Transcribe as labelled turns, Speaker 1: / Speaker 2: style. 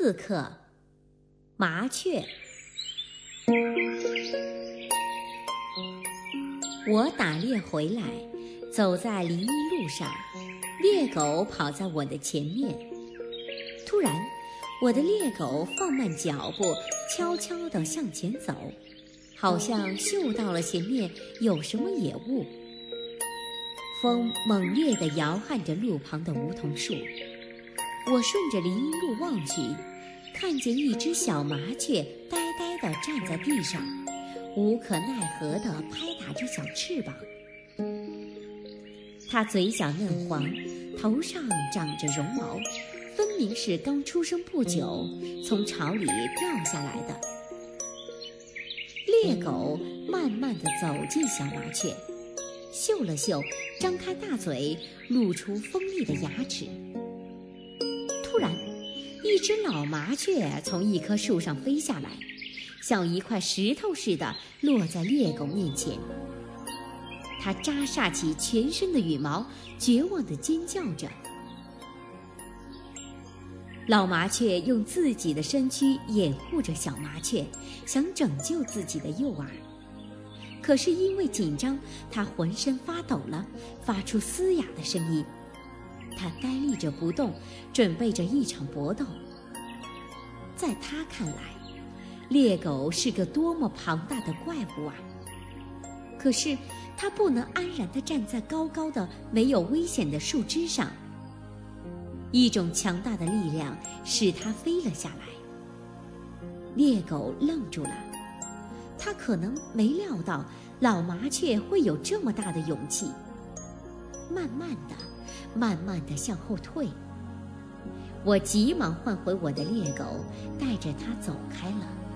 Speaker 1: 刺客，麻雀。我打猎回来，走在林荫路上，猎狗跑在我的前面。突然，我的猎狗放慢脚步，悄悄地向前走，好像嗅到了前面有什么野物。风猛烈地摇撼着路旁的梧桐树，我顺着林荫路望去，看见一只小麻雀呆呆地站在地上，无可奈何地拍打着小翅膀。它嘴角嫩黄，头上长着绒毛，分明是刚出生不久，从巢里掉下来的。猎狗慢慢地走近小麻雀，嗅了嗅，张开大嘴，露出锋利的牙齿。突然，一只老麻雀从一棵树上飞下来，像一块石头似的落在猎狗面前。它扎煞起全身的羽毛，绝望地尖叫着。老麻雀用自己的身躯掩护着小麻雀，想拯救自己的幼儿。可是因为紧张，它浑身发抖了，发出嘶哑的声音。它呆立着不动，准备着一场搏斗。在它看来，猎狗是个多么庞大的怪物啊！可是它不能安然地站在高高的没有危险的树枝上，一种强大的力量使它飞了下来。猎狗愣住了，它可能没料到老麻雀会有这么大的勇气，慢慢地向后退。我急忙唤回我的猎狗，带着它走开了。